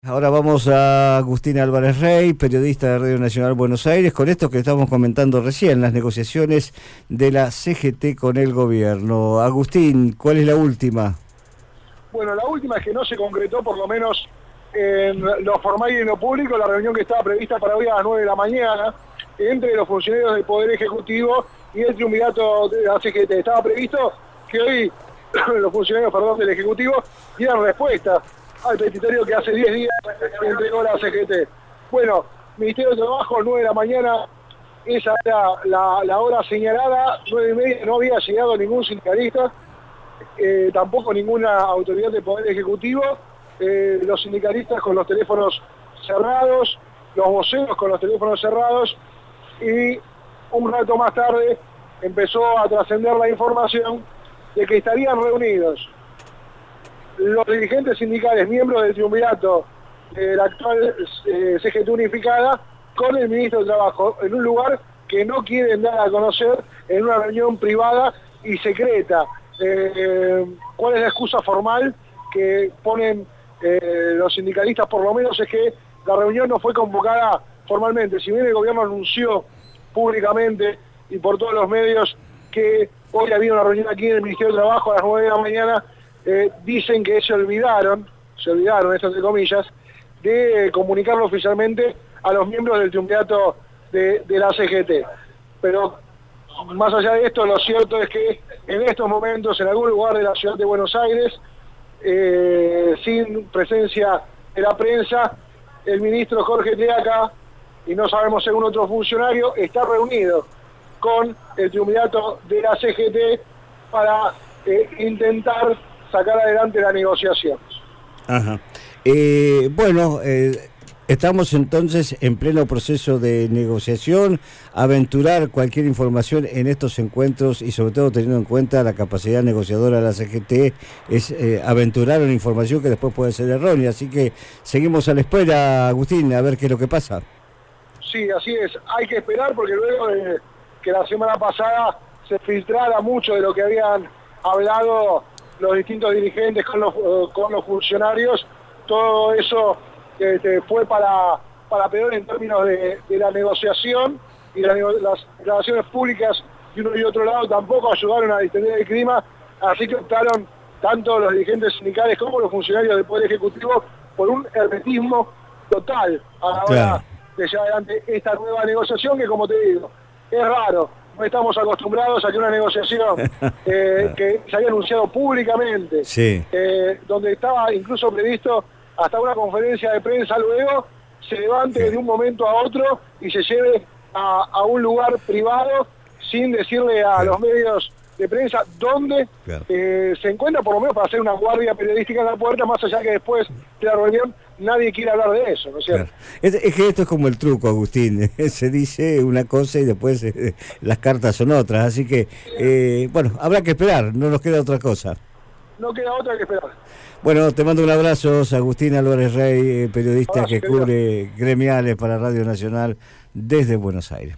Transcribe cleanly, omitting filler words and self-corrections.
Ahora vamos a Agustín Álvarez Rey, periodista de Radio Nacional Buenos Aires, con esto que estamos comentando recién, las negociaciones de la CGT con el gobierno. Agustín, ¿cuál es la última? Bueno, la última es que no se concretó, por lo menos en lo formal y en lo público, la reunión que estaba prevista para hoy a las 9 de la mañana entre los funcionarios del Poder Ejecutivo y el triunvirato de la CGT. Estaba previsto que hoy los funcionarios del Ejecutivo dieran respuesta al petitorio que hace 10 días entregó la CGT. Bueno, Ministerio de Trabajo, 9 de la mañana, esa era la hora señalada, 9:30, no había llegado ningún sindicalista, tampoco ninguna autoridad del Poder Ejecutivo, los sindicalistas con los teléfonos cerrados, los voceros con los teléfonos cerrados, y un rato más tarde empezó a trascender la información de que estarían reunidos los dirigentes sindicales, miembros del triunvirato de la actual CGT unificada, con el ministro de Trabajo, en un lugar que no quieren dar a conocer, en una reunión privada y secreta. ¿Cuál es la excusa formal que ponen los sindicalistas? Por lo menos es que la reunión no fue convocada formalmente. Si bien el gobierno anunció públicamente y por todos los medios que hoy había una reunión aquí en el Ministerio de Trabajo a las 9 de la mañana, dicen que se olvidaron, esto entre comillas, de comunicarlo oficialmente a los miembros del triunvirato de la CGT. Pero más allá de esto, lo cierto es que en estos momentos, en algún lugar de la ciudad de Buenos Aires, sin presencia de la prensa, el ministro Jorge Teaca, y no sabemos según otro funcionario, está reunido con el triunvirato de la CGT para intentar sacar adelante la negociación. Ajá. Estamos entonces en pleno proceso de negociación. Aventurar cualquier información en estos encuentros y sobre todo teniendo en cuenta la capacidad negociadora de la CGT es aventurar una información que después puede ser errónea. Así que seguimos a la espera, Agustín, a ver qué es lo que pasa. Sí, así es. Hay que esperar porque luego de que la semana pasada se filtrara mucho de lo que habían hablado los distintos dirigentes con los funcionarios, todo eso fue para peor en términos de la negociación, y las declaraciones públicas de uno y otro lado tampoco ayudaron a distender el clima, así que optaron tanto los dirigentes sindicales como los funcionarios del Poder Ejecutivo por un hermetismo total a la hora de llevar adelante esta nueva negociación, que, como te digo, es raro. No estamos acostumbrados a que una negociación que se había anunciado públicamente, donde estaba incluso previsto hasta una conferencia de prensa luego, se levante de un momento a otro y se lleve a un lugar privado sin decirle a los medios de prensa dónde se encuentra, por lo menos para hacer una guardia periodística en la puerta, más allá que después de la reunión nadie quiere hablar de eso, ¿no es cierto? Es que esto es como el truco, Agustín, se dice una cosa y después las cartas son otras, así que, habrá que esperar, no nos queda otra cosa. No queda otra que esperar. Bueno, te mando un abrazo, Agustín Álvarez Rey, periodista que cubre gremiales para Radio Nacional desde Buenos Aires.